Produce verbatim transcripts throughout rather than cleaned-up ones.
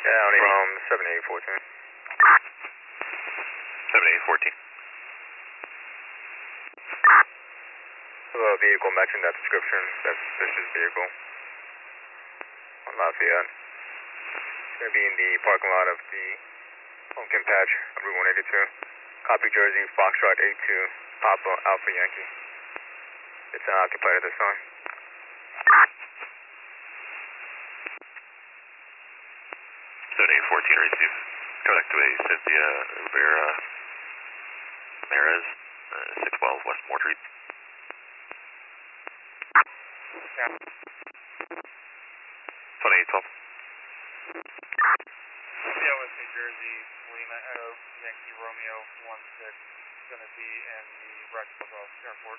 County from seven eight fourteen. seven eight fourteen. A vehicle matching that description, that suspicious vehicle on Lafayette. It's going to be in the parking lot of the Pumpkin Patch on Route one eighty-two. Copy Jersey, Foxtrot eight two, Papa Alpha Yankee. It's unoccupied at this time. seven eight fourteen receive. Contact with Cynthia Rivera Ramirez, uh, six twelve West Moore Street. Yeah. twenty-eight twelve. Yeah, West New Jersey, Lima Echo, Yankee Romeo one six, going to be in the Rexborough Airport.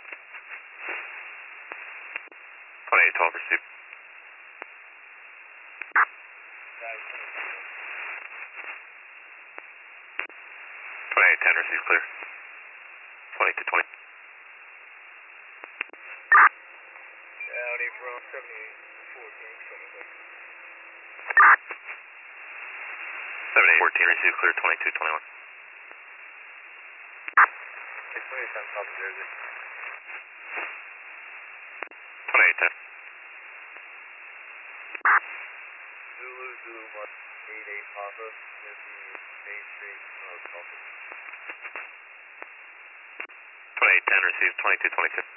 twenty-eight twelve receive. twenty-eight ten receive clear. twenty-two twenty. County from seven eight fourteen, seven eight fourteen receive clear, twenty-two twenty-one. six twenty-seven, Copy Jersey. twenty-eight ten. Zulu, Zulu, one eight eight Papa, with the Main Street, uh, Tulsa. twenty-eight ten receive, twenty-two twenty-two.